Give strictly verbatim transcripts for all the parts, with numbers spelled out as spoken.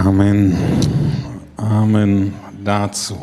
Amen. Amen dazu.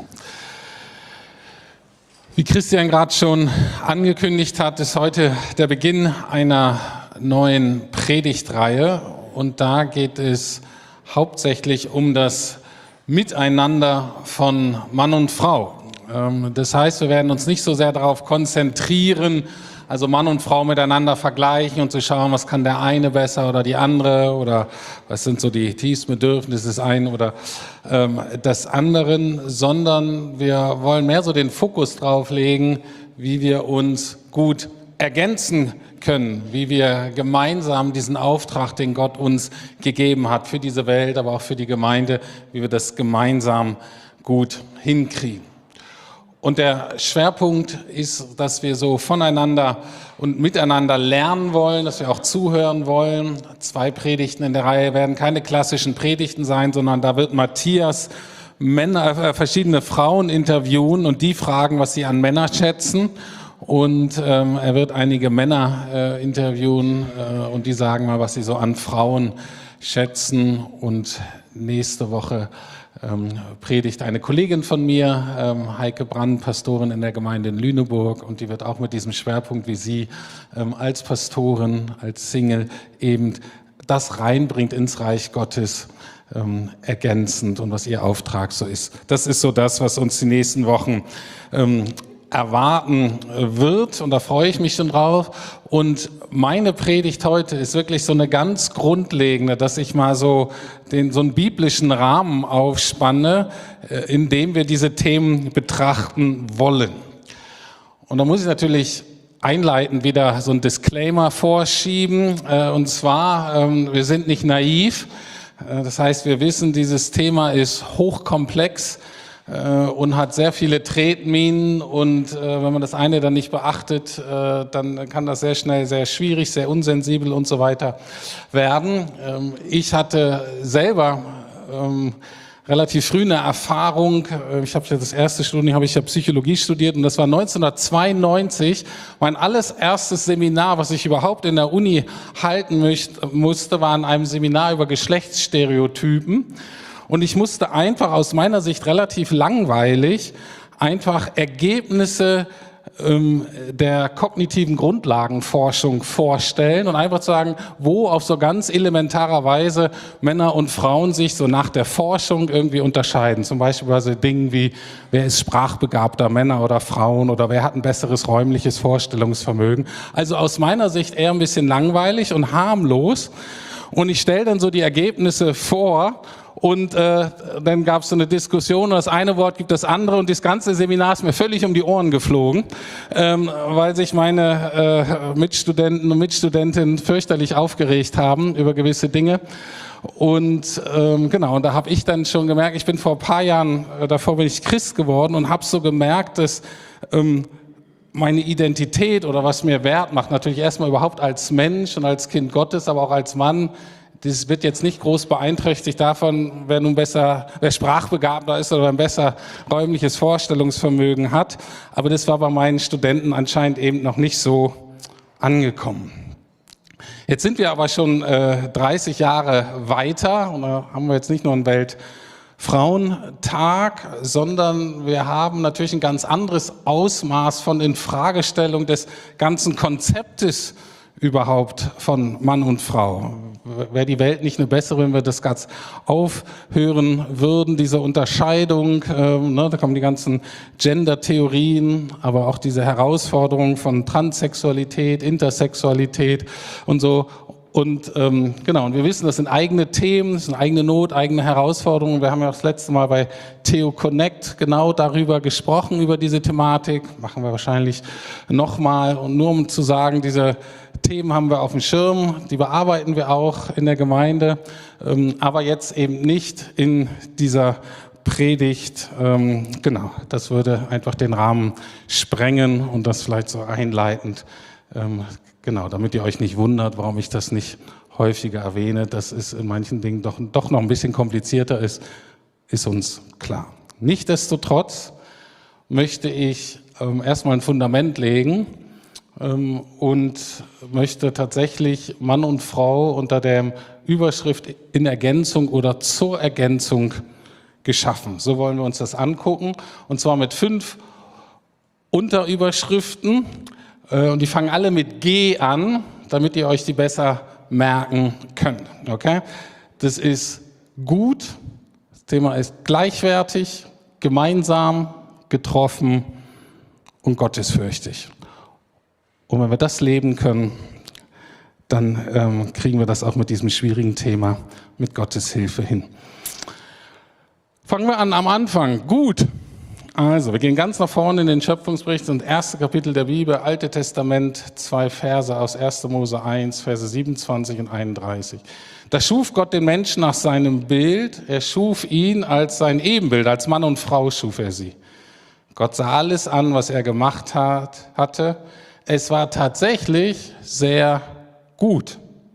Wie Christian gerade schon angekündigt hat, ist heute der Beginn einer neuen Predigtreihe und da geht es hauptsächlich um das Miteinander von Mann und Frau. Das heißt, wir werden uns nicht so sehr darauf konzentrieren, also Mann und Frau miteinander vergleichen und zu schauen, was kann der eine besser oder die andere oder was sind so die tiefsten Bedürfnisse des einen oder ähm, des anderen, sondern wir wollen mehr so den Fokus drauf legen, wie wir uns gut ergänzen können, wie wir gemeinsam diesen Auftrag, den Gott uns gegeben hat für diese Welt, aber auch für die Gemeinde, wie wir das gemeinsam gut hinkriegen. Und der Schwerpunkt ist, dass wir so voneinander und miteinander lernen wollen, dass wir auch zuhören wollen. Zwei Predigten in der Reihe werden keine klassischen Predigten sein, sondern da wird Matthias Männer, äh, verschiedene Frauen interviewen und die fragen, was sie an Männer schätzen. Und ähm, er wird einige Männer äh, interviewen äh, und die sagen mal, was sie so an Frauen schätzen. Und nächste Woche Ähm, predigt eine Kollegin von mir, ähm, Heike Brand, Pastorin in der Gemeinde in Lüneburg, und die wird auch mit diesem Schwerpunkt wie sie ähm, als Pastorin, als Single eben das reinbringt ins Reich Gottes, ähm, ergänzend und was ihr Auftrag so ist. Das ist so das, was uns die nächsten Wochen ähm, erwarten wird, und da freue ich mich schon drauf. Und meine Predigt heute ist wirklich so eine ganz grundlegende, dass ich mal so den so einen biblischen Rahmen aufspanne, in dem wir diese Themen betrachten wollen. Und da muss ich natürlich einleitend wieder so ein Disclaimer vorschieben, und zwar, wir sind nicht naiv, das heißt, wir wissen, dieses Thema ist hochkomplex und hat sehr viele Tretminen, und äh, wenn man das eine dann nicht beachtet, äh, dann kann das sehr schnell sehr schwierig, sehr unsensibel und so weiter werden. Ähm, ich hatte selber ähm, relativ früh eine Erfahrung. Ich habe das erste Studium, habe ich ja Psychologie studiert, und das war neunzehnhundertzweiundneunzig. Mein allererstes Seminar, was ich überhaupt in der Uni halten möchte, musste, war in einem Seminar über Geschlechtsstereotypen. Und ich musste einfach aus meiner Sicht relativ langweilig einfach Ergebnisse ähm, der kognitiven Grundlagenforschung vorstellen und einfach sagen, wo auf so ganz elementarer Weise Männer und Frauen sich so nach der Forschung irgendwie unterscheiden. Zum Beispiel bei so Dingen wie, wer ist sprachbegabter, Männer oder Frauen, oder wer hat ein besseres räumliches Vorstellungsvermögen. Also aus meiner Sicht eher ein bisschen langweilig und harmlos. Und ich stelle dann so die Ergebnisse vor, und äh, dann gab es so eine Diskussion, und das eine Wort gibt das andere, und das ganze Seminar ist mir völlig um die Ohren geflogen, ähm, weil sich meine äh, Mitstudenten und Mitstudentinnen fürchterlich aufgeregt haben über gewisse Dinge. Und ähm, genau, und da habe ich dann schon gemerkt, ich bin vor ein paar Jahren, äh, davor bin ich Christ geworden, und habe so gemerkt, dass ähm, meine Identität oder was mir Wert macht, natürlich erstmal überhaupt als Mensch und als Kind Gottes, aber auch als Mann, das wird jetzt nicht groß beeinträchtigt davon, wer nun besser, wer sprachbegabter ist oder ein besser räumliches Vorstellungsvermögen hat. Aber das war bei meinen Studenten anscheinend eben noch nicht so angekommen. Jetzt sind wir aber schon äh, dreißig Jahre weiter, und da haben wir jetzt nicht nur einen Weltfrauentag, sondern wir haben natürlich ein ganz anderes Ausmaß von Infragestellung des ganzen Konzeptes überhaupt von Mann und Frau. Wäre die Welt nicht eine bessere, wenn wir das ganz aufhören würden, diese Unterscheidung, äh, ne, da kommen die ganzen Gender-Theorien, aber auch diese Herausforderungen von Transsexualität, Intersexualität und so. Und ähm, genau, und wir wissen, das sind eigene Themen, das sind eigene Not, eigene Herausforderungen. Wir haben ja auch das letzte Mal bei Theo Connect genau darüber gesprochen, über diese Thematik. Machen wir wahrscheinlich nochmal. Und nur um zu sagen, diese Themen haben wir auf dem Schirm, die bearbeiten wir auch in der Gemeinde, ähm, aber jetzt eben nicht in dieser Predigt. Ähm, genau, das würde einfach den Rahmen sprengen, und das vielleicht so einleitend. Ähm, Genau, damit ihr euch nicht wundert, warum ich das nicht häufiger erwähne, dass es in manchen Dingen doch, doch noch ein bisschen komplizierter ist, ist uns klar. Nichtsdestotrotz möchte ich ähm, erstmal ein Fundament legen ähm, und möchte tatsächlich Mann und Frau unter dem Überschrift in Ergänzung oder zur Ergänzung geschaffen. So wollen wir uns das angucken, und zwar mit fünf Unterüberschriften, und die fangen alle mit G an, damit ihr euch die besser merken könnt. Okay? Das ist gut, das Thema ist gleichwertig, gemeinsam, getroffen und gottesfürchtig. Und wenn wir das leben können, dann ähm, kriegen wir das auch mit diesem schwierigen Thema mit Gottes Hilfe hin. Fangen wir an am Anfang. Gut. Also, wir gehen ganz nach vorne in den Schöpfungsbericht, und erste Kapitel der Bibel, Alte Testament, zwei Verse aus erster Mose eins, Verse siebenundzwanzig und einunddreißig. Da schuf Gott den Menschen nach seinem Bild. Er schuf ihn als sein Ebenbild, als Mann und Frau schuf er sie. Gott sah alles an, was er gemacht hat, hatte. Es war tatsächlich sehr gut.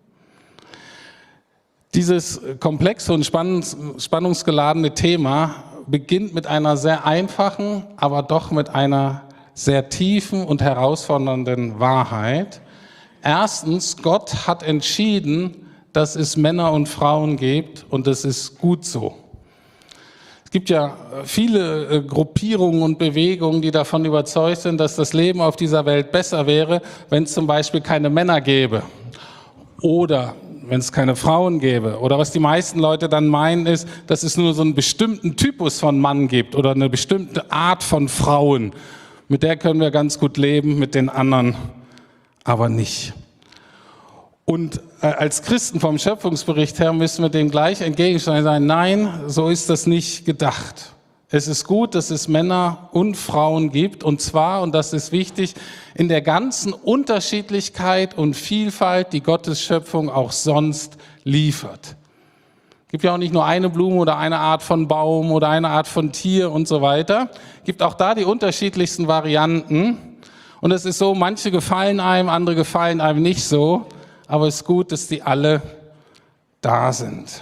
Dieses komplexe und spannungsgeladene Thema beginnt mit einer sehr einfachen, aber doch mit einer sehr tiefen und herausfordernden Wahrheit. Erstens, Gott hat entschieden, dass es Männer und Frauen gibt, und das ist gut so. Es gibt ja viele Gruppierungen und Bewegungen, die davon überzeugt sind, dass das Leben auf dieser Welt besser wäre, wenn es zum Beispiel keine Männer gäbe oder wenn es keine Frauen gäbe. Oder was die meisten Leute dann meinen ist, dass es nur so einen bestimmten Typus von Mann gibt oder eine bestimmte Art von Frauen. Mit der können wir ganz gut leben, mit den anderen aber nicht. Und als Christen vom Schöpfungsbericht her müssen wir dem gleich entgegenstellen und sagen, nein, so ist das nicht gedacht. Es ist gut, dass es Männer und Frauen gibt, und zwar, und das ist wichtig, in der ganzen Unterschiedlichkeit und Vielfalt, die Gottes Schöpfung auch sonst liefert. Es gibt ja auch nicht nur eine Blume oder eine Art von Baum oder eine Art von Tier und so weiter. Es gibt auch da die unterschiedlichsten Varianten. Und es ist so, manche gefallen einem, andere gefallen einem nicht so. Aber es ist gut, dass die alle da sind.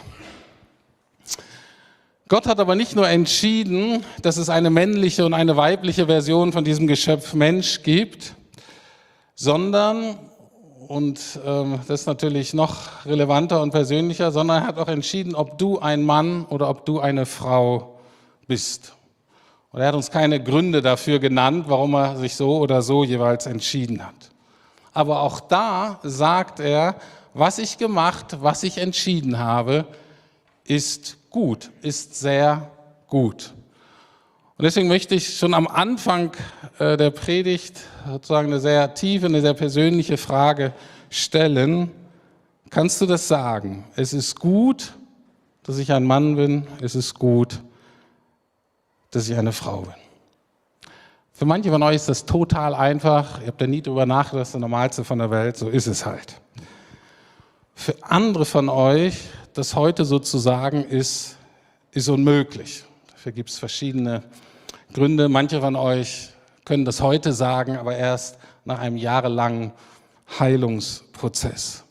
Gott hat aber nicht nur entschieden, dass es eine männliche und eine weibliche Version von diesem Geschöpf Mensch gibt, sondern, und ähm, das ist natürlich noch relevanter und persönlicher, sondern er hat auch entschieden, ob du ein Mann oder ob du eine Frau bist. Und er hat uns keine Gründe dafür genannt, warum er sich so oder so jeweils entschieden hat. Aber auch da sagt er, was ich gemacht, was ich entschieden habe, ist gut, ist sehr gut. Und deswegen möchte ich schon am Anfang äh, der Predigt sozusagen eine sehr tiefe, eine sehr persönliche Frage stellen. Kannst du das sagen? Es ist gut, dass ich ein Mann bin. Es ist gut, dass ich eine Frau bin. Für manche von euch ist das total einfach. Ihr habt ja nie drüber nachgedacht, das ist das Normalste von der Welt. So ist es halt. Für andere von euch, das heute so zu sagen, ist, ist unmöglich. Dafür gibt es verschiedene Gründe. Manche von euch können das heute sagen, aber erst nach einem jahrelangen Heilungsprozess.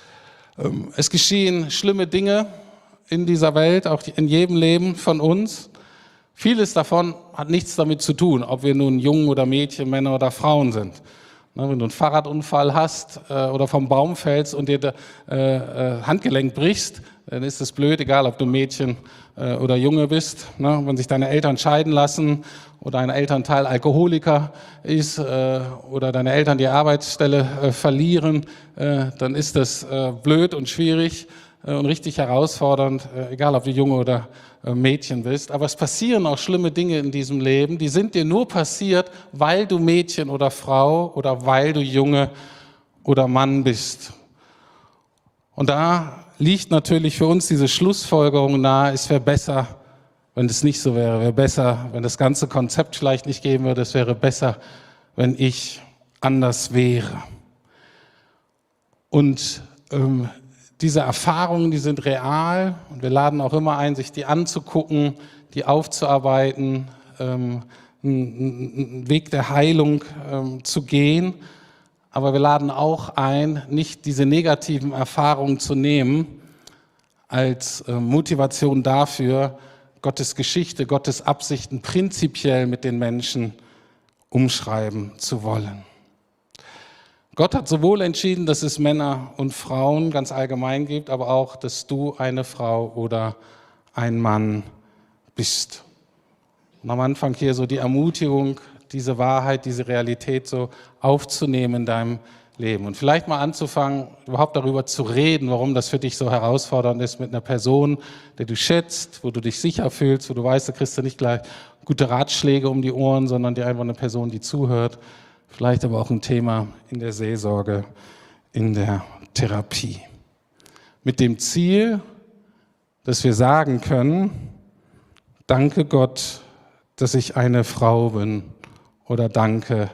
Es geschehen schlimme Dinge in dieser Welt, auch in jedem Leben von uns. Vieles davon hat nichts damit zu tun, ob wir nun Jungen oder Mädchen, Männer oder Frauen sind. Na, wenn du einen Fahrradunfall hast äh, oder vom Baum fällst und dir das äh, äh, Handgelenk brichst, dann ist es blöd, egal ob du Mädchen äh, oder Junge bist. Na, wenn sich deine Eltern scheiden lassen oder ein Elternteil Alkoholiker ist äh, oder deine Eltern die Arbeitsstelle äh, verlieren, äh, dann ist das äh, blöd und schwierig äh, und richtig herausfordernd, äh, egal ob du Junge oder Mädchen bist. Aber es passieren auch schlimme Dinge in diesem Leben, die sind dir nur passiert, weil du Mädchen oder Frau oder weil du Junge oder Mann bist. Und da liegt natürlich für uns diese Schlussfolgerung nahe, es wäre besser, wenn es nicht so wäre, wäre besser, wenn das ganze Konzept vielleicht nicht geben würde, es wäre besser, wenn ich anders wäre. Und ähm, diese Erfahrungen, die sind real, und wir laden auch immer ein, sich die anzugucken, die aufzuarbeiten, ähm, einen Weg der Heilung ähm, zu gehen. Aber wir laden auch ein, nicht diese negativen Erfahrungen zu nehmen als äh, Motivation dafür, Gottes Geschichte, Gottes Absichten prinzipiell mit den Menschen umschreiben zu wollen. Gott hat sowohl entschieden, dass es Männer und Frauen ganz allgemein gibt, aber auch, dass du eine Frau oder ein Mann bist. Und am Anfang hier so die Ermutigung, diese Wahrheit, diese Realität so aufzunehmen in deinem Leben. Und vielleicht mal anzufangen, überhaupt darüber zu reden, warum das für dich so herausfordernd ist mit einer Person, der du schätzt, wo du dich sicher fühlst, wo du weißt, da kriegst du nicht gleich gute Ratschläge um die Ohren, sondern dir einfach eine Person, die zuhört. Vielleicht aber auch ein Thema in der Seelsorge, in der Therapie. Mit dem Ziel, dass wir sagen können, danke Gott, dass ich eine Frau bin, oder danke,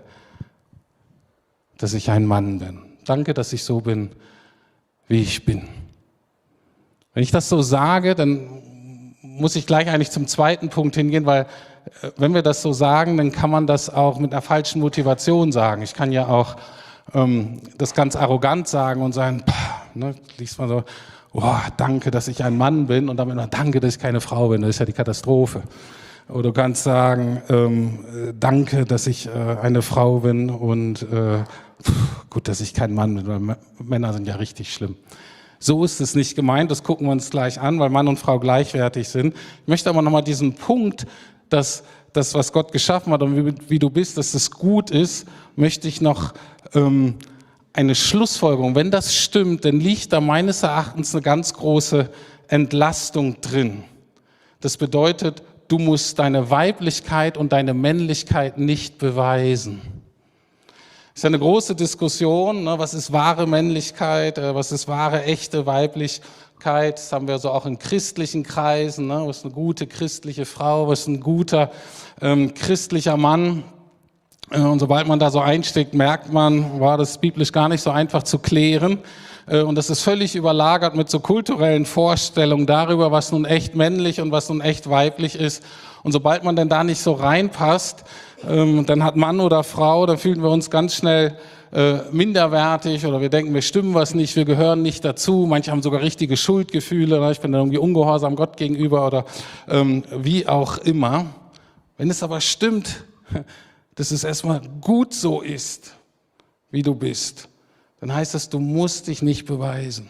dass ich ein Mann bin. Danke, dass ich so bin, wie ich bin. Wenn ich das so sage, dann muss ich gleich eigentlich zum zweiten Punkt hingehen, weil wenn wir das so sagen, dann kann man das auch mit einer falschen Motivation sagen. Ich kann ja auch ähm, das ganz arrogant sagen und sagen, pah, ne, liest man so, oh, danke, dass ich ein Mann bin und damit noch danke, dass ich keine Frau bin. Das ist ja die Katastrophe. Oder du kannst sagen, ähm, danke, dass ich äh, eine Frau bin und äh, pff, gut, dass ich kein Mann bin, weil M- Männer sind ja richtig schlimm. So ist es nicht gemeint, das gucken wir uns gleich an, weil Mann und Frau gleichwertig sind. Ich möchte aber nochmal diesen Punkt, dass das, was Gott geschaffen hat und wie, wie du bist, dass das gut ist, möchte ich noch ähm, eine Schlussfolgerung. Wenn das stimmt, dann liegt da meines Erachtens eine ganz große Entlastung drin. Das bedeutet, du musst deine Weiblichkeit und deine Männlichkeit nicht beweisen. Das ist ja eine große Diskussion, ne? Was ist wahre Männlichkeit, äh, was ist wahre, echte Weiblichkeit. Das haben wir so auch in christlichen Kreisen. Ne? Was ist eine gute christliche Frau, was ist ein guter ähm, christlicher Mann. Äh, und sobald man da so einsteckt, merkt man, war das biblisch gar nicht so einfach zu klären. Und das ist völlig überlagert mit so kulturellen Vorstellungen darüber, was nun echt männlich und was nun echt weiblich ist. Und sobald man denn da nicht so reinpasst, ähm, dann hat Mann oder Frau, dann fühlen wir uns ganz schnell äh, minderwertig oder wir denken, wir stimmen was nicht, wir gehören nicht dazu. Manche haben sogar richtige Schuldgefühle, ne? Ich bin dann irgendwie ungehorsam Gott gegenüber oder ähm, wie auch immer. Wenn es aber stimmt, dass es erstmal gut so ist, wie du bist, dann heißt das, du musst dich nicht beweisen.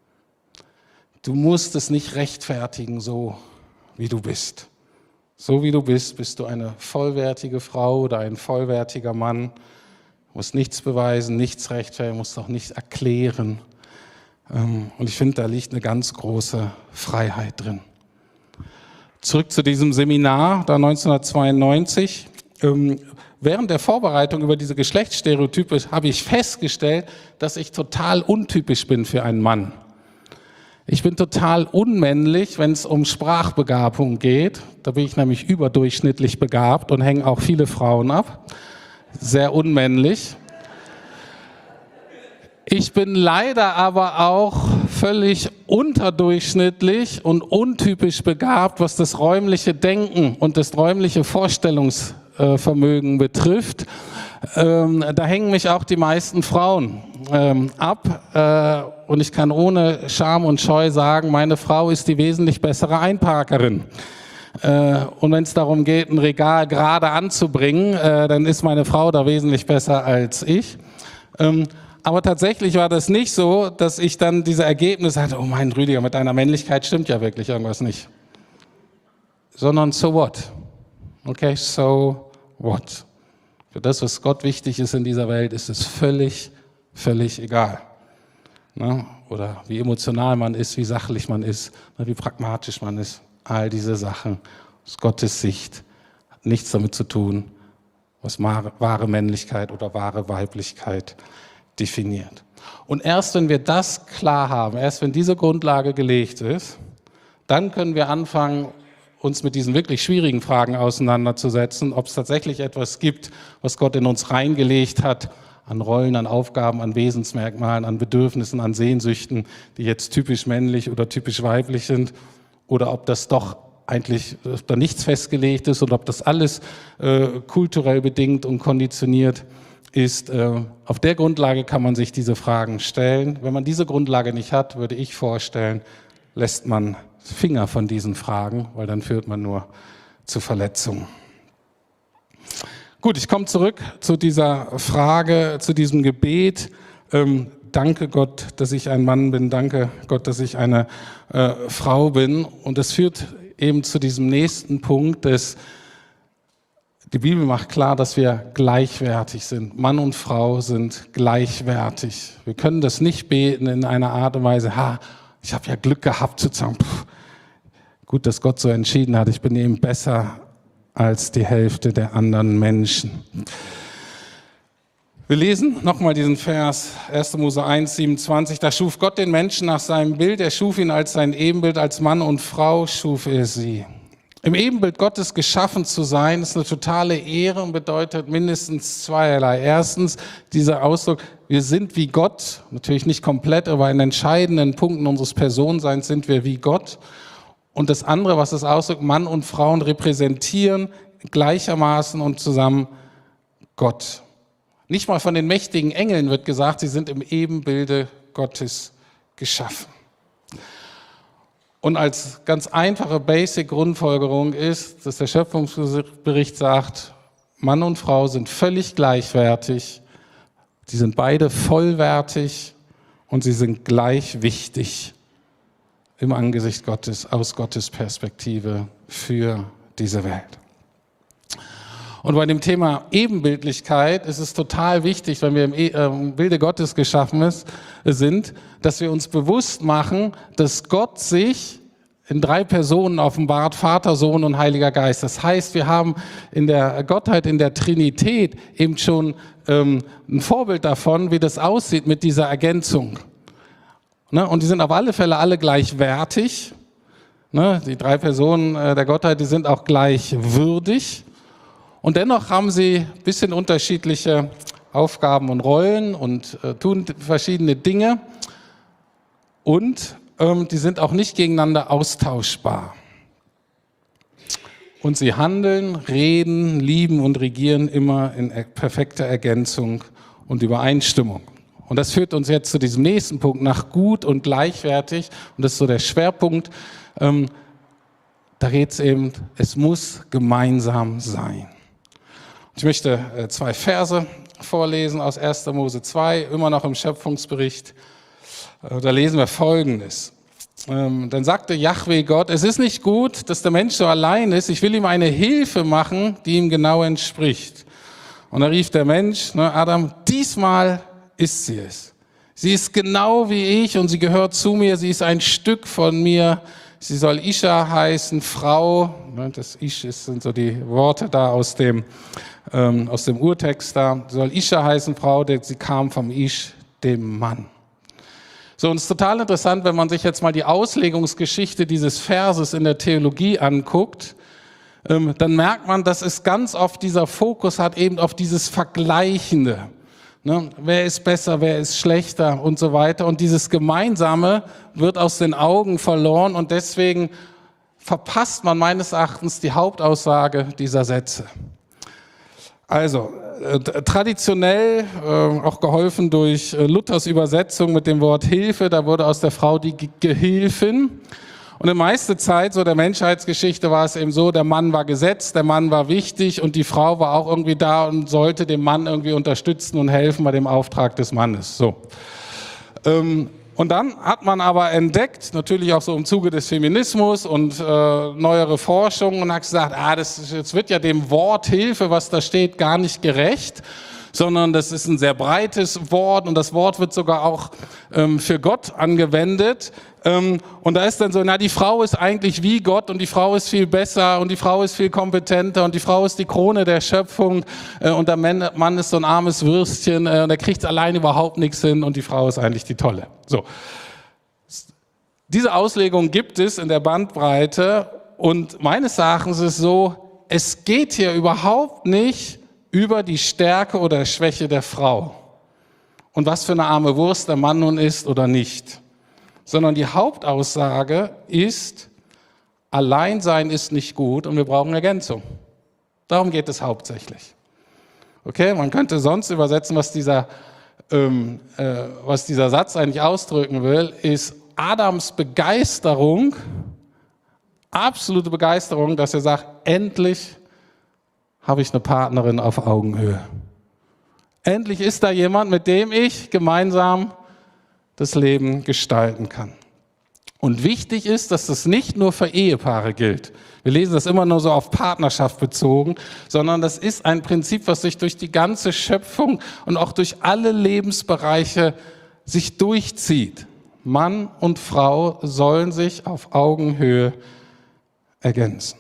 Du musst es nicht rechtfertigen, so wie du bist. So wie du bist, bist du eine vollwertige Frau oder ein vollwertiger Mann. Du musst nichts beweisen, nichts rechtfertigen, musst auch nichts erklären. Und ich finde, da liegt eine ganz große Freiheit drin. Zurück zu diesem Seminar, da neunzehnhundertzweiundneunzig. Während der Vorbereitung über diese Geschlechtsstereotype habe ich festgestellt, dass ich total untypisch bin für einen Mann. Ich bin total unmännlich, wenn es um Sprachbegabung geht. Da bin ich nämlich überdurchschnittlich begabt und hänge auch viele Frauen ab. Sehr unmännlich. Ich bin leider aber auch völlig unterdurchschnittlich und untypisch begabt, was das räumliche Denken und das räumliche Vorstellungsvermögen betrifft. Ähm, da hängen mich auch die meisten Frauen ähm, ab. Äh, und ich kann ohne Scham und Scheu sagen, meine Frau ist die wesentlich bessere Einparkerin. Äh, und wenn es darum geht, ein Regal gerade anzubringen, äh, dann ist meine Frau da wesentlich besser als ich. Ähm, aber tatsächlich war das nicht so, dass ich dann diese Ergebnisse hatte, oh mein Rüdiger, mit deiner Männlichkeit stimmt ja wirklich irgendwas nicht. Sondern so what? Okay, so what? Für das, was Gott wichtig ist in dieser Welt, ist es völlig, völlig egal. Ne? Oder wie emotional man ist, wie sachlich man ist, wie pragmatisch man ist. All diese Sachen aus Gottes Sicht hat nichts damit zu tun, was wahre Männlichkeit oder wahre Weiblichkeit definiert. Und erst wenn wir das klar haben, erst wenn diese Grundlage gelegt ist, dann können wir anfangen, uns mit diesen wirklich schwierigen Fragen auseinanderzusetzen, ob es tatsächlich etwas gibt, was Gott in uns reingelegt hat, an Rollen, an Aufgaben, an Wesensmerkmalen, an Bedürfnissen, an Sehnsüchten, die jetzt typisch männlich oder typisch weiblich sind, oder ob das doch eigentlich ob da nichts festgelegt ist oder ob das alles äh, kulturell bedingt und konditioniert ist. Äh, auf der Grundlage kann man sich diese Fragen stellen. Wenn man diese Grundlage nicht hat, würde ich vorstellen, lässt man Finger von diesen Fragen, weil dann führt man nur zu Verletzungen. Gut, ich komme zurück zu dieser Frage, zu diesem Gebet. Ähm, danke Gott, dass ich ein Mann bin. Danke Gott, dass ich eine äh, Frau bin. Und das führt eben zu diesem nächsten Punkt, dass die Bibel macht klar, dass wir gleichwertig sind. Mann und Frau sind gleichwertig. Wir können das nicht beten in einer Art und Weise, ha, ich habe ja Glück gehabt sozusagen. Puh, gut, dass Gott so entschieden hat, ich bin eben besser als die Hälfte der anderen Menschen. Wir lesen nochmal diesen Vers, erster Mose eins, siebenundzwanzig. Da schuf Gott den Menschen nach seinem Bild, er schuf ihn als sein Ebenbild, als Mann und Frau schuf er sie. Im Ebenbild Gottes geschaffen zu sein, ist eine totale Ehre und bedeutet mindestens zweierlei. Erstens, dieser Ausdruck, wir sind wie Gott, natürlich nicht komplett, aber in entscheidenden Punkten unseres Personenseins sind wir wie Gott. Und das andere, was das ausdrückt, Mann und Frauen repräsentieren gleichermaßen und zusammen Gott. Nicht mal von den mächtigen Engeln wird gesagt, sie sind im Ebenbilde Gottes geschaffen. Und als ganz einfache Basic-Grundfolgerung ist, dass der Schöpfungsbericht sagt, Mann und Frau sind völlig gleichwertig, sie sind beide vollwertig und sie sind gleich wichtig im Angesicht Gottes, aus Gottes Perspektive für diese Welt. Und bei dem Thema Ebenbildlichkeit ist es total wichtig, wenn wir im Bilde Gottes geschaffen ist, sind, dass wir uns bewusst machen, dass Gott sich in drei Personen offenbart, Vater, Sohn und Heiliger Geist. Das heißt, wir haben in der Gottheit, in der Trinität eben schon ähm, ein Vorbild davon, wie das aussieht mit dieser Ergänzung. Ne? Und die sind auf alle Fälle alle gleichwertig. Ne? Die drei Personen äh, der Gottheit, die sind auch gleichwürdig. Und dennoch haben sie ein bisschen unterschiedliche Aufgaben und Rollen und äh, tun verschiedene Dinge. Und ähm, die sind auch nicht gegeneinander austauschbar. Und sie handeln, reden, lieben und regieren immer in perfekter Ergänzung und Übereinstimmung. Und das führt uns jetzt zu diesem nächsten Punkt, nach gut und gleichwertig. Und das ist so der Schwerpunkt. Ähm, da geht es eben, es muss gemeinsam sein. Ich möchte äh, zwei Verse vorlesen aus erster Mose zwei, immer noch im Schöpfungsbericht. Äh, da lesen wir Folgendes. Ähm, dann sagte Jahwe Gott, es ist nicht gut, dass der Mensch so allein ist. Ich will ihm eine Hilfe machen, die ihm genau entspricht. Und da rief der Mensch, ne, Adam, diesmal ist sie es. Sie ist genau wie ich und sie gehört zu mir. Sie ist ein Stück von mir. Sie soll Isha heißen, Frau. Das Ish sind so die Worte da aus dem, ähm, aus dem Urtext da. Sie soll Isha heißen, Frau, denn sie kam vom Ish, dem Mann. So, und es ist total interessant, wenn man sich jetzt mal die Auslegungsgeschichte dieses Verses in der Theologie anguckt, ähm, dann merkt man, dass es ganz oft dieser Fokus hat eben auf dieses Vergleichende. Ne? Wer ist besser, wer ist schlechter und so weiter. Und dieses Gemeinsame wird aus den Augen verloren und deswegen verpasst man meines Erachtens die Hauptaussage dieser Sätze. Also, äh, traditionell, äh, auch geholfen durch äh, Luthers Übersetzung mit dem Wort Hilfe, da wurde aus der Frau die Ge- Gehilfin. Und in meiste Zeit so der Menschheitsgeschichte war es eben so, der Mann war gesetzt, der Mann war wichtig und die Frau war auch irgendwie da und sollte dem Mann irgendwie unterstützen und helfen bei dem Auftrag des Mannes. So. Ähm, und dann hat man aber entdeckt, natürlich auch so im Zuge des Feminismus und äh, neuere Forschung und hat gesagt, ah, das, das wird ja dem Wort Hilfe, was da steht, gar nicht gerecht, sondern das ist ein sehr breites Wort und das Wort wird sogar auch ähm, für Gott angewendet. Ähm, und da ist dann so, na, die Frau ist eigentlich wie Gott und die Frau ist viel besser und die Frau ist viel kompetenter und die Frau ist die Krone der Schöpfung äh, und der Mann ist so ein armes Würstchen äh, und der kriegt allein überhaupt nichts hin und die Frau ist eigentlich die Tolle. So. Diese Auslegung gibt es in der Bandbreite und meines Erachtens ist es so, es geht hier überhaupt nicht über die Stärke oder Schwäche der Frau und was für eine arme Wurst der Mann nun ist oder nicht, sondern die Hauptaussage ist, Alleinsein ist nicht gut und wir brauchen Ergänzung. Darum geht es hauptsächlich. Okay, man könnte sonst übersetzen, was dieser, ähm, äh, was dieser Satz eigentlich ausdrücken will, ist Adams Begeisterung, absolute Begeisterung, dass er sagt, endlich habe ich eine Partnerin auf Augenhöhe. Endlich ist da jemand, mit dem ich gemeinsam das Leben gestalten kann. Und wichtig ist, dass das nicht nur für Ehepaare gilt. Wir lesen das immer nur so auf Partnerschaft bezogen, sondern das ist ein Prinzip, was sich durch die ganze Schöpfung und auch durch alle Lebensbereiche sich durchzieht. Mann und Frau sollen sich auf Augenhöhe ergänzen.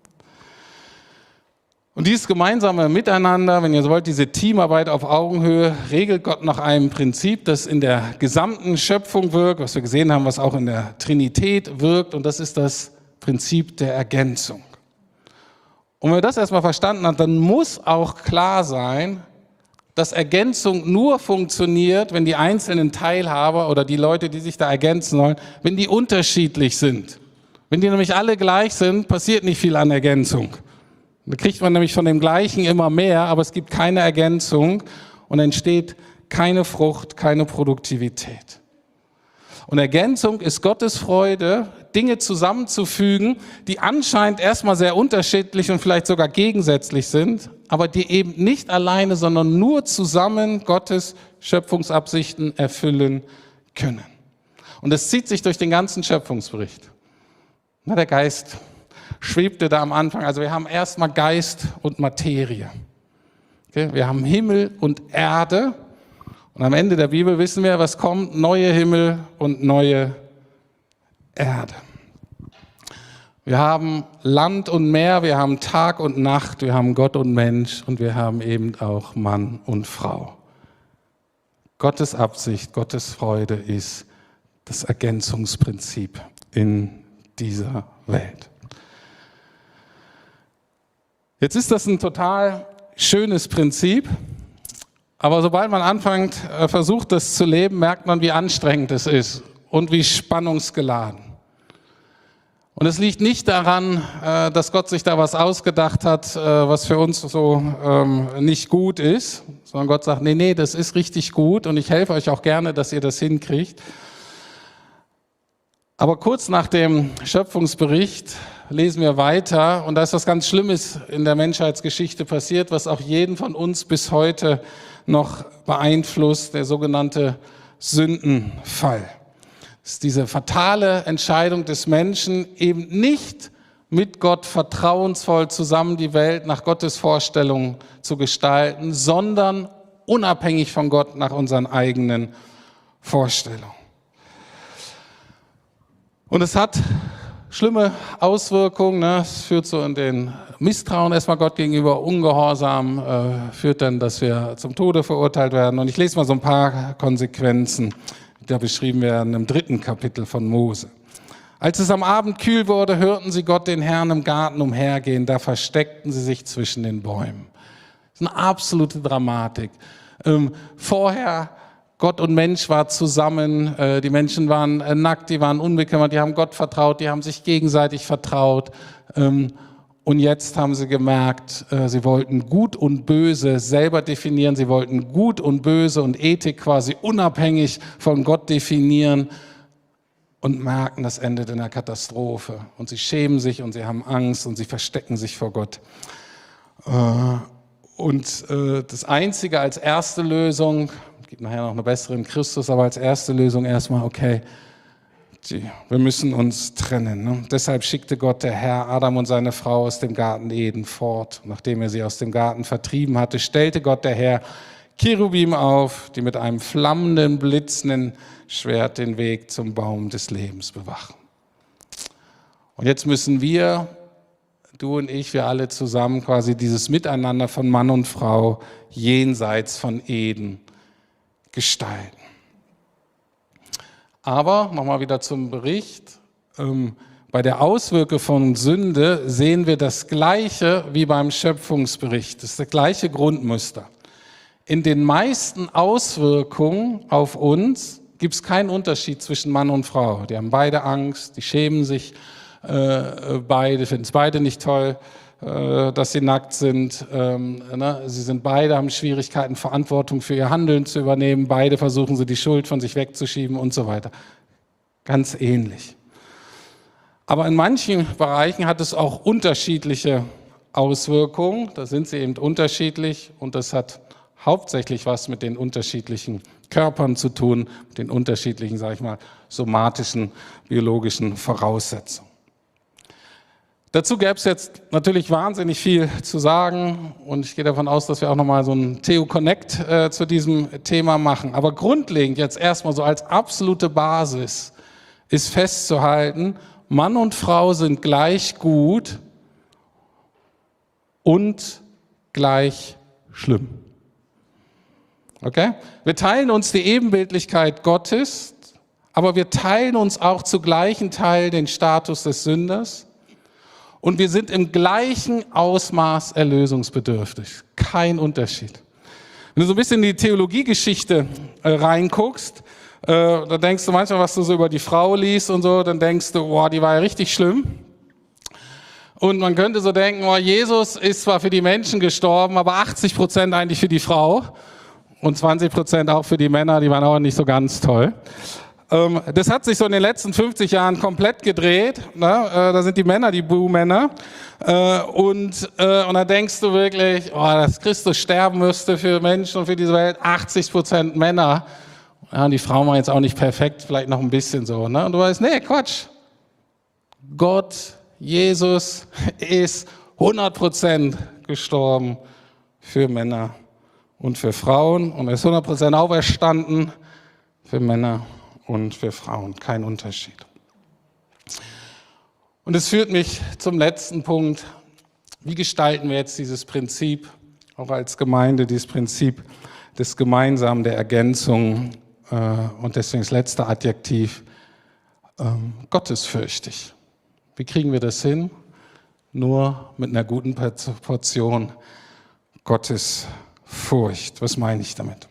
Und dieses gemeinsame Miteinander, wenn ihr so wollt, diese Teamarbeit auf Augenhöhe, regelt Gott nach einem Prinzip, das in der gesamten Schöpfung wirkt, was wir gesehen haben, was auch in der Trinität wirkt, und das ist das Prinzip der Ergänzung. Und wenn man das erstmal verstanden hat, dann muss auch klar sein, dass Ergänzung nur funktioniert, wenn die einzelnen Teilhaber oder die Leute, die sich da ergänzen sollen, wenn die unterschiedlich sind. Wenn die nämlich alle gleich sind, passiert nicht viel an Ergänzung. Da kriegt man nämlich von dem Gleichen immer mehr, aber es gibt keine Ergänzung und entsteht keine Frucht, keine Produktivität. Und Ergänzung ist Gottes Freude, Dinge zusammenzufügen, die anscheinend erstmal sehr unterschiedlich und vielleicht sogar gegensätzlich sind, aber die eben nicht alleine, sondern nur zusammen Gottes Schöpfungsabsichten erfüllen können. Und das zieht sich durch den ganzen Schöpfungsbericht. Na, der Geist schwebte da am Anfang. Also wir haben erstmal Geist und Materie. Okay? Wir haben Himmel und Erde. Und am Ende der Bibel wissen wir, was kommt? Neue Himmel und neue Erde. Wir haben Land und Meer, wir haben Tag und Nacht, wir haben Gott und Mensch und wir haben eben auch Mann und Frau. Gottes Absicht, Gottes Freude ist das Ergänzungsprinzip in dieser Welt. Jetzt ist das ein total schönes Prinzip, aber sobald man anfängt, versucht, das zu leben, merkt man, wie anstrengend es ist und wie spannungsgeladen. Und es liegt nicht daran, dass Gott sich da was ausgedacht hat, was für uns so nicht gut ist, sondern Gott sagt, nee, nee, das ist richtig gut und ich helfe euch auch gerne, dass ihr das hinkriegt. Aber kurz nach dem Schöpfungsbericht lesen wir weiter und da ist was ganz Schlimmes in der Menschheitsgeschichte passiert, was auch jeden von uns bis heute noch beeinflusst, der sogenannte Sündenfall. Das ist diese fatale Entscheidung des Menschen, eben nicht mit Gott vertrauensvoll zusammen die Welt nach Gottes Vorstellung zu gestalten, sondern unabhängig von Gott nach unseren eigenen Vorstellungen. Und es hat schlimme Auswirkungen, ne? Es führt so in den Misstrauen erstmal Gott gegenüber, Ungehorsam, äh, führt dann, dass wir zum Tode verurteilt werden. Und ich lese mal so ein paar Konsequenzen, die da beschrieben werden im dritten Kapitel von Mose. Als es am Abend kühl wurde, hörten sie Gott den Herrn im Garten umhergehen, da versteckten sie sich zwischen den Bäumen. Das ist eine absolute Dramatik. Ähm, vorher Gott und Mensch war zusammen, die Menschen waren nackt, die waren unbekümmert, die haben Gott vertraut, die haben sich gegenseitig vertraut. Und jetzt haben sie gemerkt, sie wollten Gut und Böse selber definieren, sie wollten Gut und Böse und Ethik quasi unabhängig von Gott definieren und merken, das endet in einer Katastrophe. Und sie schämen sich und sie haben Angst und sie verstecken sich vor Gott. Und das Einzige als erste Lösung, es gibt nachher noch eine bessere in Christus, aber als erste Lösung erstmal, okay, die, wir müssen uns trennen. Ne? Deshalb schickte Gott, der Herr, Adam und seine Frau aus dem Garten Eden fort. Nachdem er sie aus dem Garten vertrieben hatte, stellte Gott, der Herr, Cherubim auf, die mit einem flammenden, blitzenden Schwert den Weg zum Baum des Lebens bewachen. Und jetzt müssen wir, du und ich, wir alle zusammen quasi dieses Miteinander von Mann und Frau jenseits von Eden gestalten. Aber, nochmal wieder zum Bericht, ähm, bei der Auswirkung von Sünde sehen wir das Gleiche wie beim Schöpfungsbericht. Das ist das gleiche Grundmuster. In den meisten Auswirkungen auf uns gibt es keinen Unterschied zwischen Mann und Frau. Die haben beide Angst, die schämen sich äh, beide, finden es beide nicht toll, dass sie nackt sind. Ähm, ne? Sie sind beide, haben Schwierigkeiten, Verantwortung für ihr Handeln zu übernehmen. Beide versuchen sie, die Schuld von sich wegzuschieben und so weiter. Ganz ähnlich. Aber in manchen Bereichen hat es auch unterschiedliche Auswirkungen, da sind sie eben unterschiedlich und das hat hauptsächlich was mit den unterschiedlichen Körpern zu tun, mit den unterschiedlichen, sage ich mal, somatischen, biologischen Voraussetzungen. Dazu gäbe es jetzt natürlich wahnsinnig viel zu sagen und ich gehe davon aus, dass wir auch nochmal so ein Theo Connect äh, zu diesem Thema machen. Aber grundlegend jetzt erstmal so als absolute Basis ist festzuhalten, Mann und Frau sind gleich gut und gleich schlimm. Okay? Wir teilen uns die Ebenbildlichkeit Gottes, aber wir teilen uns auch zu gleichen Teil den Status des Sünders. Und wir sind im gleichen Ausmaß erlösungsbedürftig. Kein Unterschied. Wenn du so ein bisschen in die Theologiegeschichte äh, reinguckst, äh, da denkst du manchmal, was du so über die Frau liest und so, dann denkst du, boah, die war ja richtig schlimm. Und man könnte so denken, oh, Jesus ist zwar für die Menschen gestorben, aber achtzig Prozent eigentlich für die Frau und zwanzig Prozent auch für die Männer, die waren auch nicht so ganz toll. Das hat sich so in den letzten fünfzig Jahren komplett gedreht. Ne? Da sind die Männer die Buhmänner. Und, und da denkst du wirklich, oh, dass Christus sterben müsste für Menschen und für diese Welt. achtzig Prozent Männer. Ja, und die Frauen waren jetzt auch nicht perfekt, vielleicht noch ein bisschen so. Ne? Und du weißt, nee, Quatsch. Gott, Jesus ist hundert Prozent gestorben für Männer und für Frauen. Und er ist hundert Prozent auferstanden für Männer und für Frauen, kein Unterschied. Und es führt mich zum letzten Punkt. Wie gestalten wir jetzt dieses Prinzip, auch als Gemeinde, dieses Prinzip des Gemeinsamen, der Ergänzung äh, und deswegen das letzte Adjektiv, ähm, gottesfürchtig. Wie kriegen wir das hin? Nur mit einer guten Portion Gottesfurcht. Was meine ich damit?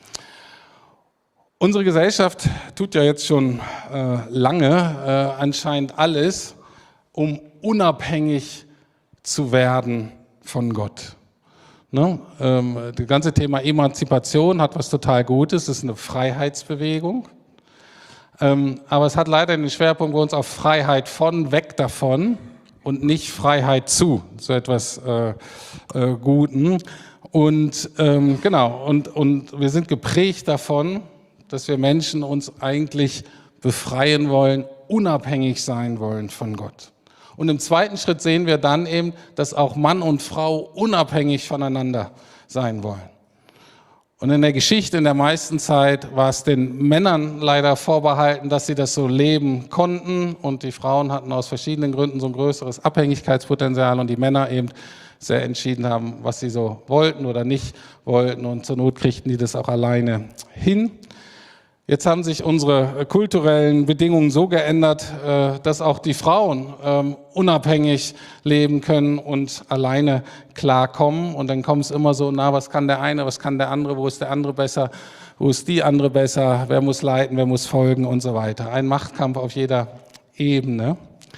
Unsere Gesellschaft tut ja jetzt schon äh, lange äh, anscheinend alles, um unabhängig zu werden von Gott. Ne? Ähm, das ganze Thema Emanzipation hat was total Gutes, es ist eine Freiheitsbewegung. Ähm, aber es hat leider den Schwerpunkt bei uns auf Freiheit von, weg davon und nicht Freiheit zu, so etwas äh, äh, Guten. Und ähm, genau, und, und wir sind geprägt davon, dass wir Menschen uns eigentlich befreien wollen, unabhängig sein wollen von Gott. Und im zweiten Schritt sehen wir dann eben, dass auch Mann und Frau unabhängig voneinander sein wollen. Und in der Geschichte, in der meisten Zeit, war es den Männern leider vorbehalten, dass sie das so leben konnten. Und die Frauen hatten aus verschiedenen Gründen so ein größeres Abhängigkeitspotenzial und die Männer eben sehr entschieden haben, was sie so wollten oder nicht wollten. Und zur Not kriegten die das auch alleine hin. Jetzt haben sich unsere kulturellen Bedingungen so geändert, dass auch die Frauen unabhängig leben können und alleine klarkommen. Und dann kommt es immer so, na, was kann der eine, was kann der andere, wo ist der andere besser, wo ist die andere besser, wer muss leiten, wer muss folgen und so weiter. Ein Machtkampf auf jeder Ebene.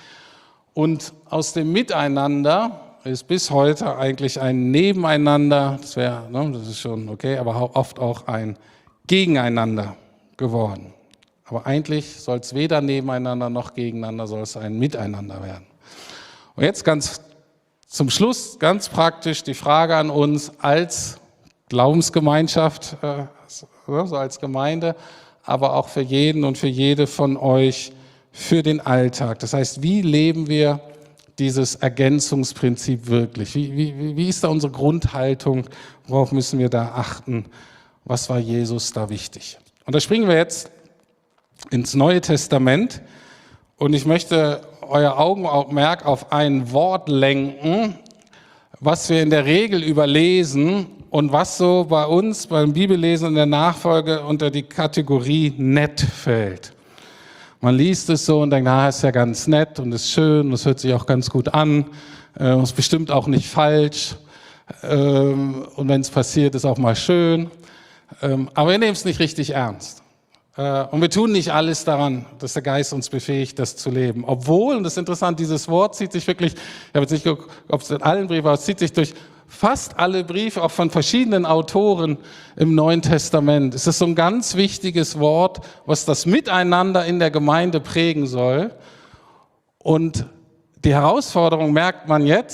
Und aus dem Miteinander ist bis heute eigentlich ein Nebeneinander, das wäre, ne, das ist schon okay, aber oft auch ein Gegeneinander geworden. Aber eigentlich soll es weder nebeneinander noch gegeneinander, soll es ein Miteinander werden. Und jetzt ganz zum Schluss, ganz praktisch die Frage an uns als Glaubensgemeinschaft, äh, so als Gemeinde, aber auch für jeden und für jede von euch für den Alltag. Das heißt, wie leben wir dieses Ergänzungsprinzip wirklich? Wie, wie, wie ist da unsere Grundhaltung? Worauf müssen wir da achten? Was war Jesus da wichtig? Und da springen wir jetzt ins Neue Testament und ich möchte euer Augenmerk auf ein Wort lenken, was wir in der Regel überlesen und was so bei uns beim Bibellesen in der Nachfolge unter die Kategorie nett fällt. Man liest es so und denkt, na, ist ja ganz nett und ist schön und es hört sich auch ganz gut an, äh, ist bestimmt auch nicht falsch ähm, und wenn es passiert, ist auch mal schön. Aber wir nehmen es nicht richtig ernst. Und wir tun nicht alles daran, dass der Geist uns befähigt, das zu leben. Obwohl, und das ist interessant, dieses Wort zieht sich wirklich, ich habe jetzt nicht geguckt, ob es in allen Briefen war, es zieht sich durch fast alle Briefe, auch von verschiedenen Autoren im Neuen Testament. Es ist so ein ganz wichtiges Wort, was das Miteinander in der Gemeinde prägen soll. Und die Herausforderung merkt man jetzt,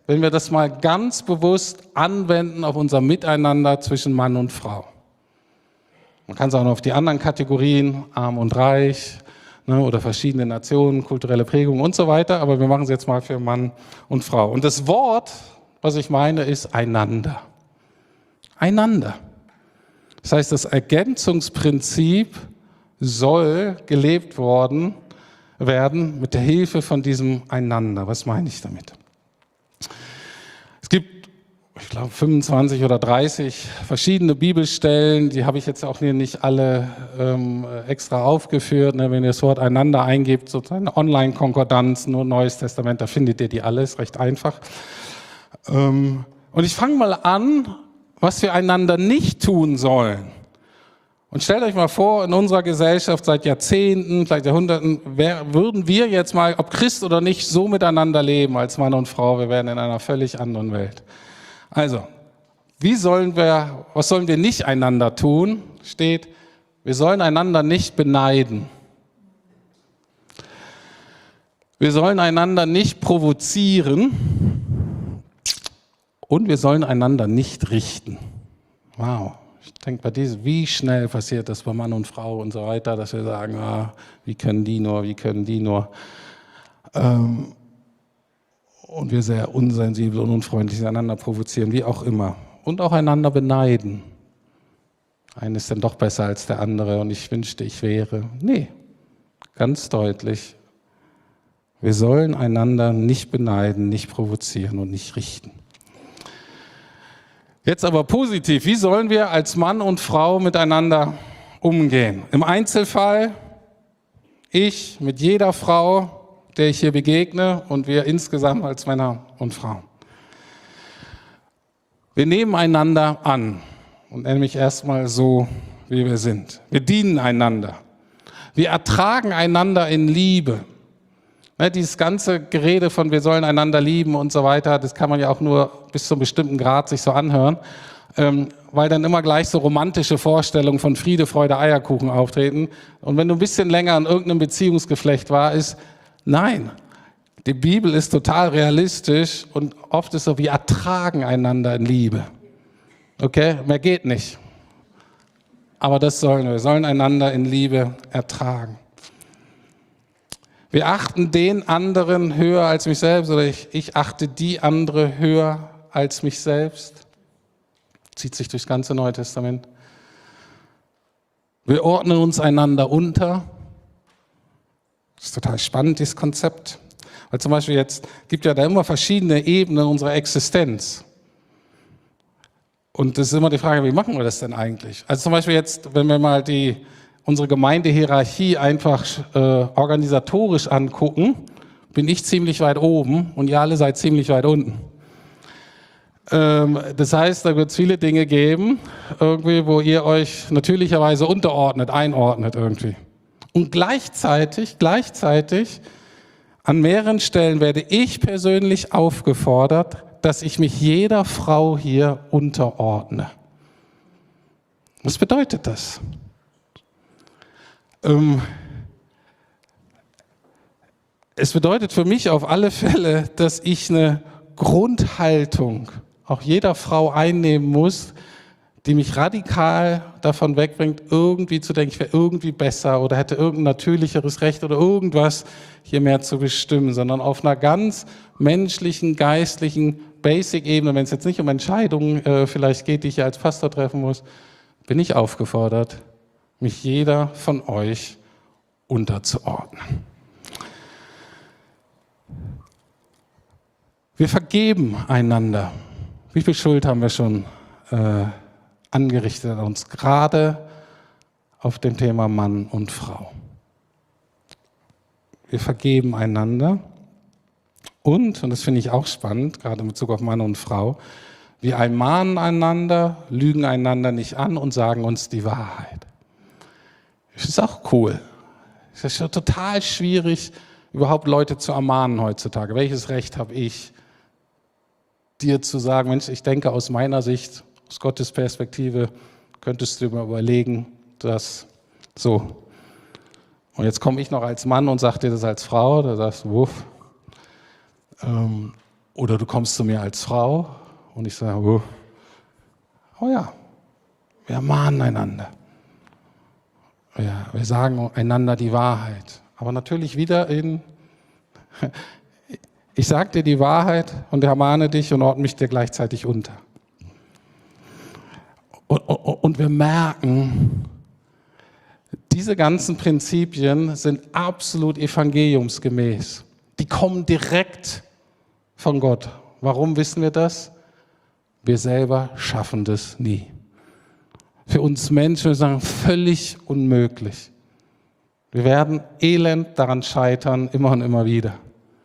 wenn wir das mal ganz bewusst anwenden auf unser Miteinander zwischen Mann und Frau. Man kann es auch noch auf die anderen Kategorien, arm und reich, ne, oder verschiedene Nationen, kulturelle Prägung und so weiter, aber wir machen es jetzt mal für Mann und Frau. Und das Wort, was ich meine, ist einander. Einander. Das heißt, das Ergänzungsprinzip soll gelebt worden werden mit der Hilfe von diesem Einander. Was meine ich damit? Es gibt, ich glaube, fünfundzwanzig oder dreißig verschiedene Bibelstellen, die habe ich jetzt auch hier nicht alle ähm, extra aufgeführt. Ne? Wenn ihr das Wort einander eingebt, sozusagen Online-Konkordanz, nur Neues Testament, da findet ihr die alles, recht einfach. Ähm, und ich fange mal an, was wir einander nicht tun sollen. Und stellt euch mal vor, in unserer Gesellschaft seit Jahrzehnten, seit Jahrhunderten, wär, würden wir jetzt mal, ob Christ oder nicht, so miteinander leben als Mann und Frau. Wir wären in einer völlig anderen Welt. Also, wie sollen wir, was sollen wir nicht einander tun? Steht, wir sollen einander nicht beneiden. Wir sollen einander nicht provozieren. Und wir sollen einander nicht richten. Wow. Ich denke bei diesem, wie schnell passiert das bei Mann und Frau und so weiter, dass wir sagen, ah, wie können die nur, wie können die nur. Ähm, und wir sehr unsensibel und unfreundlich einander provozieren, wie auch immer. Und auch einander beneiden. Einer ist dann doch besser als der andere und ich wünschte, ich wäre. Nee, ganz deutlich. Wir sollen einander nicht beneiden, nicht provozieren und nicht richten. Jetzt aber positiv, wie sollen wir als Mann und Frau miteinander umgehen? Im Einzelfall, ich mit jeder Frau, der ich hier begegne und wir insgesamt als Männer und Frauen. Wir nehmen einander an und nämlich erstmal so, wie wir sind. Wir dienen einander. Wir ertragen einander in Liebe. Ne, dieses ganze Gerede von wir sollen einander lieben und so weiter, das kann man ja auch nur bis zu einem bestimmten Grad sich so anhören, ähm, weil dann immer gleich so romantische Vorstellungen von Friede, Freude, Eierkuchen auftreten. Und wenn du ein bisschen länger in irgendeinem Beziehungsgeflecht warst, nein, die Bibel ist total realistisch und oft ist so, wir ertragen einander in Liebe. Okay, mehr geht nicht. Aber das sollen wir, wir sollen einander in Liebe ertragen. Wir achten den anderen höher als mich selbst oder ich, ich achte die andere höher als mich selbst. Zieht sich durchs ganze Neue Testament. Wir ordnen uns einander unter. Das ist total spannend, dieses Konzept. Weil zum Beispiel jetzt gibt ja da immer verschiedene Ebenen unserer Existenz. Und das ist immer die Frage, wie machen wir das denn eigentlich? Also zum Beispiel jetzt, wenn wir mal die unsere Gemeindehierarchie einfach äh, organisatorisch angucken, bin ich ziemlich weit oben und ihr alle seid ziemlich weit unten. Ähm, das heißt, da wird es viele Dinge geben, irgendwie, wo ihr euch natürlicherweise unterordnet, einordnet irgendwie. Und gleichzeitig, gleichzeitig, an mehreren Stellen werde ich persönlich aufgefordert, dass ich mich jeder Frau hier unterordne. Was bedeutet das? Es bedeutet für mich auf alle Fälle, dass ich eine Grundhaltung auch jeder Frau einnehmen muss, die mich radikal davon wegbringt, irgendwie zu denken, ich wäre irgendwie besser oder hätte irgendein natürlicheres Recht oder irgendwas hier mehr zu bestimmen, sondern auf einer ganz menschlichen, geistlichen Basic-Ebene, wenn es jetzt nicht um Entscheidungen äh, vielleicht geht, die ich als Pastor treffen muss, bin ich aufgefordert, mich jeder von euch unterzuordnen. Wir vergeben einander. Wie viel Schuld haben wir schon äh, angerichtet an uns, gerade auf dem Thema Mann und Frau? Wir vergeben einander und, und das finde ich auch spannend, gerade in Bezug auf Mann und Frau, wir ermahnen einander, lügen einander nicht an und sagen uns die Wahrheit. Das ist auch cool. Es ist schon total schwierig, überhaupt Leute zu ermahnen heutzutage. Welches Recht habe ich, dir zu sagen, Mensch, ich denke aus meiner Sicht, aus Gottes Perspektive, könntest du mir überlegen, dass so. Und jetzt komme ich noch als Mann und sage dir das als Frau, da sagst du, wuff. Ähm, Oder du kommst zu mir als Frau und ich sage, oh, oh ja, wir ermahnen einander. Ja, wir sagen einander die Wahrheit. Aber natürlich wieder in, ich sage dir die Wahrheit und ermahne dich und ordne mich dir gleichzeitig unter. Und, und, und wir merken, diese ganzen Prinzipien sind absolut evangeliumsgemäß. Die kommen direkt von Gott. Warum wissen wir das? Wir selber schaffen das nie. Für uns Menschen, wir sagen, völlig unmöglich. Wir werden elend daran scheitern, immer und immer wieder.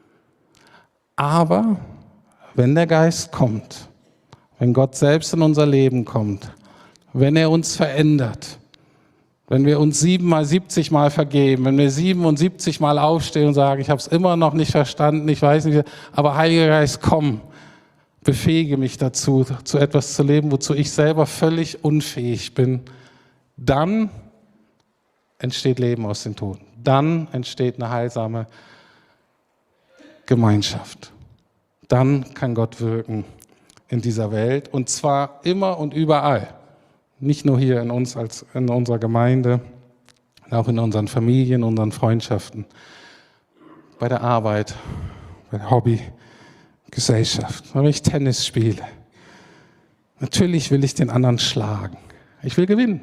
Aber wenn der Geist kommt, wenn Gott selbst in unser Leben kommt, wenn er uns verändert, wenn wir uns siebenmal, siebzig Mal vergeben, wenn wir siebenundsiebzig Mal aufstehen und sagen, ich habe es immer noch nicht verstanden, ich weiß nicht, aber Heiliger Geist, komm, befähige mich dazu, zu etwas zu leben, wozu ich selber völlig unfähig bin, dann entsteht Leben aus den Toten. Dann entsteht eine heilsame Gemeinschaft. Dann kann Gott wirken in dieser Welt und zwar immer und überall. Nicht nur hier in uns, als in unserer Gemeinde, auch in unseren Familien, unseren Freundschaften, bei der Arbeit, bei der Hobby, Gesellschaft, wenn ich Tennis spiele. Natürlich will ich den anderen schlagen. Ich will gewinnen.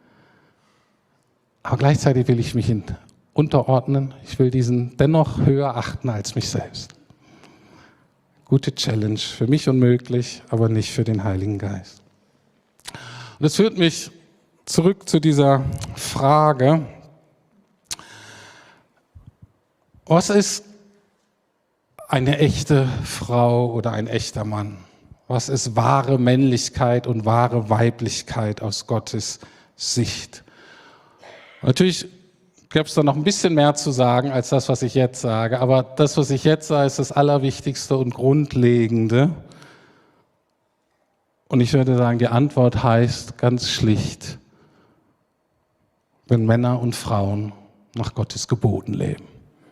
Aber gleichzeitig will ich mich ihn unterordnen. Ich will diesen dennoch höher achten als mich selbst. Gute Challenge, für mich unmöglich, aber nicht für den Heiligen Geist. Und das führt mich zurück zu dieser Frage, was ist eine echte Frau oder ein echter Mann? Was ist wahre Männlichkeit und wahre Weiblichkeit aus Gottes Sicht? Natürlich gäbe es da noch ein bisschen mehr zu sagen als das, was ich jetzt sage, aber das, was ich jetzt sage, ist das Allerwichtigste und Grundlegende. Und ich würde sagen, die Antwort heißt ganz schlicht, wenn Männer und Frauen nach Gottes Geboten leben.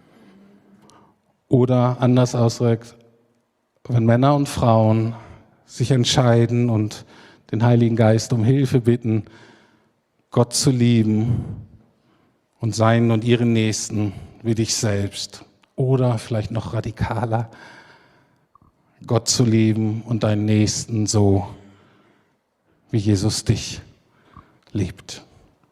Oder anders ausgedrückt, wenn Männer und Frauen sich entscheiden und den Heiligen Geist um Hilfe bitten, Gott zu lieben und seinen und ihren Nächsten wie dich selbst. Oder vielleicht noch radikaler, Gott zu lieben und deinen Nächsten so, wie Jesus dich liebt.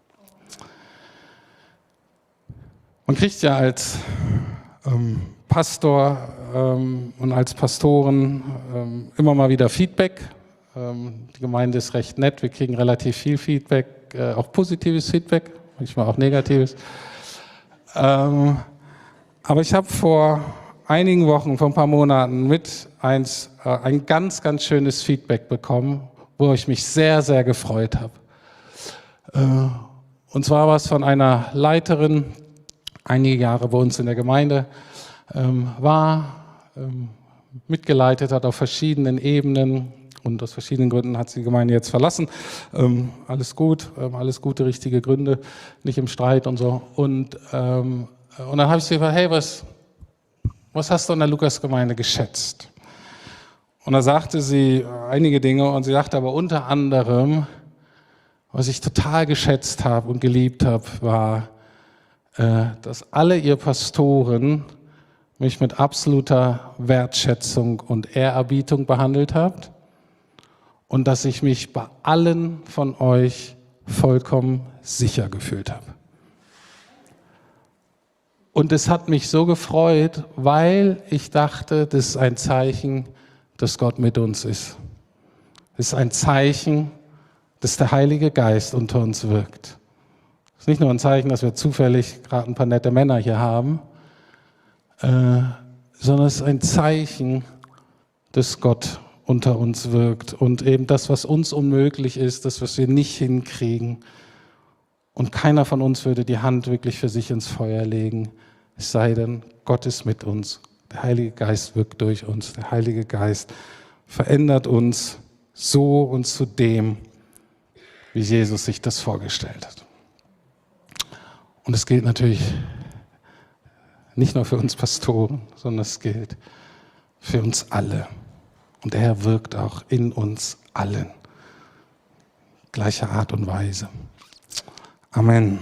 Man kriegt ja als ähm, Pastor ähm, und als Pastoren ähm, immer mal wieder Feedback. Ähm, die Gemeinde ist recht nett, wir kriegen relativ viel Feedback, äh, auch positives Feedback, manchmal auch negatives. Ähm, aber ich habe vor einigen Wochen, vor ein paar Monaten mit eins, äh, ein ganz, ganz schönes Feedback bekommen, wo ich mich sehr, sehr gefreut habe. Äh, und zwar war es von einer Leiterin, einige Jahre bei uns in der Gemeinde, ähm, war, ähm, mitgeleitet hat auf verschiedenen Ebenen und aus verschiedenen Gründen hat sie die Gemeinde jetzt verlassen. Ähm, alles gut, ähm, alles gute, richtige Gründe, nicht im Streit und so. Und, ähm, und dann habe ich sie gefragt, hey, was, was hast du an der Lukas-Gemeinde geschätzt? Und da sagte sie einige Dinge und sie sagte aber unter anderem, was ich total geschätzt habe und geliebt habe, war, äh, dass alle ihr Pastoren mich mit absoluter Wertschätzung und Ehrerbietung behandelt habt und dass ich mich bei allen von euch vollkommen sicher gefühlt habe. Und es hat mich so gefreut, weil ich dachte, das ist ein Zeichen, dass Gott mit uns ist. Es ist ein Zeichen, dass der Heilige Geist unter uns wirkt. Es ist nicht nur ein Zeichen, dass wir zufällig gerade ein paar nette Männer hier haben, äh, sondern es ist ein Zeichen, dass Gott unter uns wirkt und eben das, was uns unmöglich ist, das, was wir nicht hinkriegen. Und keiner von uns würde die Hand wirklich für sich ins Feuer legen, es sei denn, Gott ist mit uns. Der Heilige Geist wirkt durch uns. Der Heilige Geist verändert uns so und zu dem, wie Jesus sich das vorgestellt hat. Und es gilt natürlich nicht nur für uns Pastoren, sondern es gilt für uns alle. Und der Herr wirkt auch in uns allen. Gleicher Art und Weise. Amen.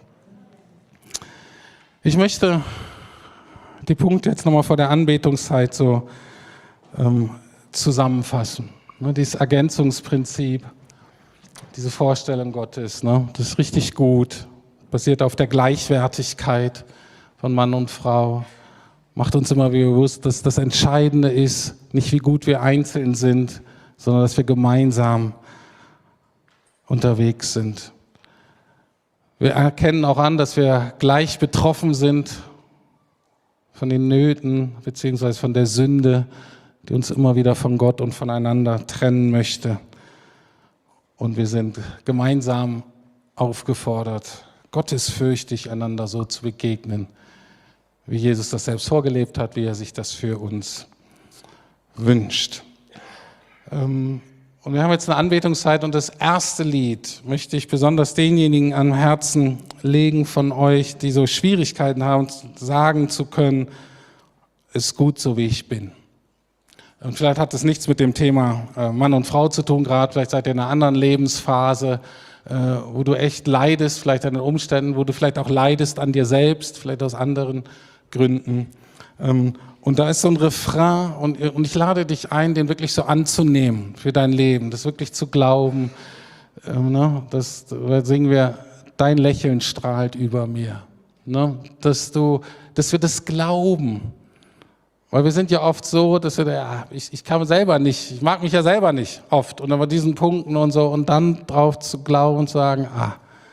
Ich möchte die Punkte jetzt nochmal vor der Anbetungszeit so ähm, zusammenfassen. Ne, dieses Ergänzungsprinzip, diese Vorstellung Gottes, ne, das ist richtig gut, basiert auf der Gleichwertigkeit von Mann und Frau, macht uns immer wieder bewusst, dass das Entscheidende ist, nicht wie gut wir einzeln sind, sondern dass wir gemeinsam unterwegs sind. Wir erkennen auch an, dass wir gleich betroffen sind von den Nöten beziehungsweise von der Sünde, die uns immer wieder von Gott und voneinander trennen möchte. Und wir sind gemeinsam aufgefordert, gottesfürchtig einander so zu begegnen, wie Jesus das selbst vorgelebt hat, wie er sich das für uns wünscht. Und wir haben jetzt eine Anbetungszeit und das erste Lied möchte ich besonders denjenigen am Herzen legen von euch, die so Schwierigkeiten haben, sagen zu können, ist gut so wie ich bin. Und vielleicht hat das nichts mit dem Thema Mann und Frau zu tun, gerade vielleicht seid ihr in einer anderen Lebensphase, wo du echt leidest, vielleicht an den Umständen, wo du vielleicht auch leidest an dir selbst, vielleicht aus anderen Gründen. Und da ist so ein Refrain und, und ich lade dich ein, den wirklich so anzunehmen für dein Leben, das wirklich zu glauben. Ähm, ne? das, da singen wir, dein Lächeln strahlt über mir. Ne? Dass, du, dass wir das glauben. Weil wir sind ja oft so, dass wir, ja, ich, ich kann selber nicht, ich mag mich ja selber nicht oft. Und aber diesen Punkten und so und dann drauf zu glauben und sagen, ah,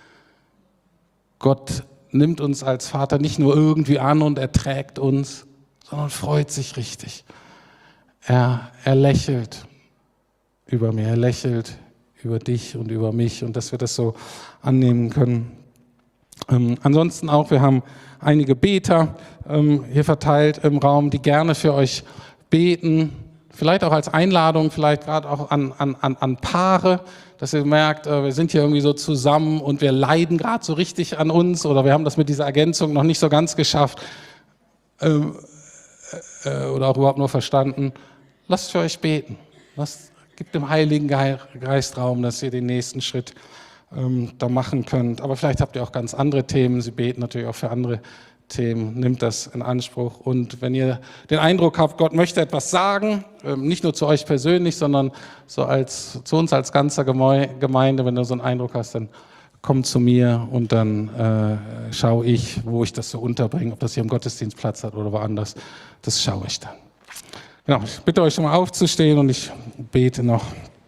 Gott nimmt uns als Vater nicht nur irgendwie an und erträgt uns, sondern freut sich richtig. Er, er lächelt über mir, er lächelt über dich und über mich und dass wir das so annehmen können. Ähm, ansonsten auch, wir haben einige Beter ähm, hier verteilt im Raum, die gerne für euch beten. Vielleicht auch als Einladung, vielleicht gerade auch an, an, an Paare, dass ihr merkt, äh, wir sind hier irgendwie so zusammen und wir leiden gerade so richtig an uns oder wir haben das mit dieser Ergänzung noch nicht so ganz geschafft. Ähm, oder auch überhaupt nur verstanden, lasst für euch beten. Lasst, gebt dem Heiligen Geist Raum, dass ihr den nächsten Schritt ähm, da machen könnt. Aber vielleicht habt ihr auch ganz andere Themen. Sie beten natürlich auch für andere Themen. Nehmt das in Anspruch. Und wenn ihr den Eindruck habt, Gott möchte etwas sagen, ähm, nicht nur zu euch persönlich, sondern so als, zu uns als ganzer Gemeinde, wenn du so einen Eindruck hast, dann komm zu mir und dann äh, schaue ich, wo ich das so unterbringe, ob das hier im Gottesdienst Platz hat oder woanders. Das schaue ich dann. Genau, ich bitte euch schon mal aufzustehen und ich bete noch.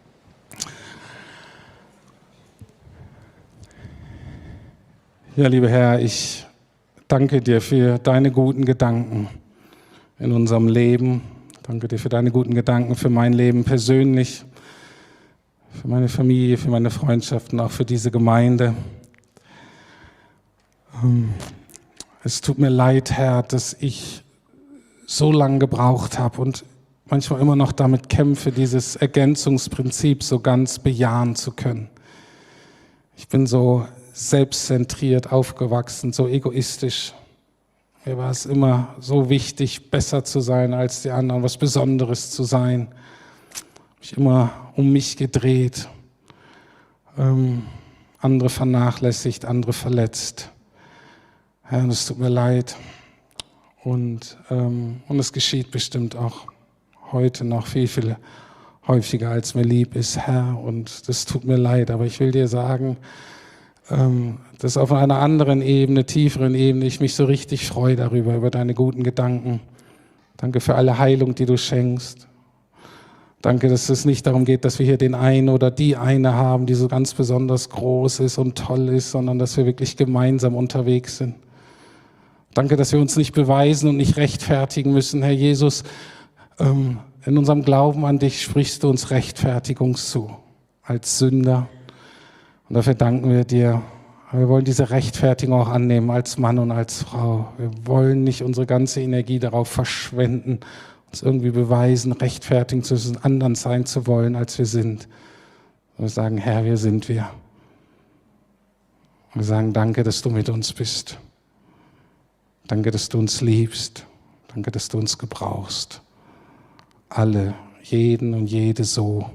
Ja, lieber Herr, ich danke dir für deine guten Gedanken in unserem Leben. Danke dir für deine guten Gedanken für mein Leben persönlich, für meine Familie, für meine Freundschaften, auch für diese Gemeinde. Es tut mir leid, Herr, dass ich so lange gebraucht habe und manchmal immer noch damit kämpfe, dieses Ergänzungsprinzip so ganz bejahen zu können. Ich bin so selbstzentriert aufgewachsen, so egoistisch. Mir war es immer so wichtig, besser zu sein als die anderen, was Besonderes zu sein. Ich immer um mich gedreht, ähm, andere vernachlässigt, andere verletzt. Herr, es tut mir leid. Und, ähm, und es geschieht bestimmt auch heute noch viel, viel häufiger, als mir lieb ist, Herr. Und das tut mir leid, aber ich will dir sagen, ähm, dass auf einer anderen Ebene, tieferen Ebene, ich mich so richtig freue darüber, über deine guten Gedanken. Danke für alle Heilung, die du schenkst. Danke, dass es nicht darum geht, dass wir hier den einen oder die eine haben, die so ganz besonders groß ist und toll ist, sondern dass wir wirklich gemeinsam unterwegs sind. Danke, dass wir uns nicht beweisen und nicht rechtfertigen müssen, Herr Jesus. Ähm, in unserem Glauben an dich sprichst du uns Rechtfertigung zu, als Sünder. Und dafür danken wir dir. Wir wollen diese Rechtfertigung auch annehmen als Mann und als Frau. Wir wollen nicht unsere ganze Energie darauf verschwenden, uns irgendwie beweisen, rechtfertigen zu müssen, anderen sein zu wollen, als wir sind. Wir sagen, Herr, wer sind wir? Wir sagen, danke, dass du mit uns bist. Danke, dass du uns liebst. Danke, dass du uns gebrauchst. alle, jeden und jede so,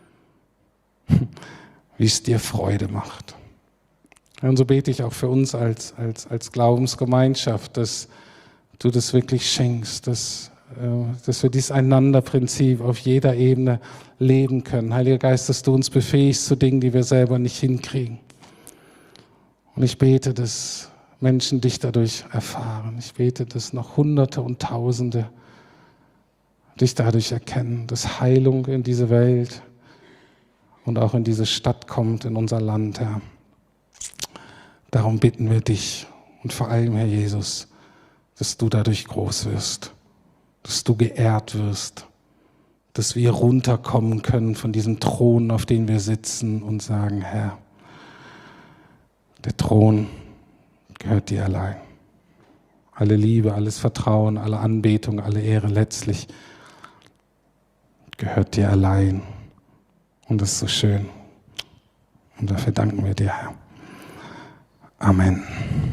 wie es dir Freude macht. Und so bete ich auch für uns als, als, als Glaubensgemeinschaft, dass du das wirklich schenkst, dass, äh, dass wir dieses Einanderprinzip auf jeder Ebene leben können. Heiliger Geist, dass du uns befähigst zu Dingen, die wir selber nicht hinkriegen. Und ich bete, dass Menschen dich dadurch erfahren. Ich bete, dass noch Hunderte und Tausende dich dadurch erkennen, dass Heilung in diese Welt und auch in diese Stadt kommt, in unser Land, Herr. Darum bitten wir dich und vor allem, Herr Jesus, dass du dadurch groß wirst, dass du geehrt wirst, dass wir runterkommen können von diesem Thron, auf dem wir sitzen und sagen, Herr, der Thron gehört dir allein. Alle Liebe, alles Vertrauen, alle Anbetung, alle Ehre letztlich gehört dir allein. Und das ist so schön. Und dafür danken wir dir, Herr. Amen.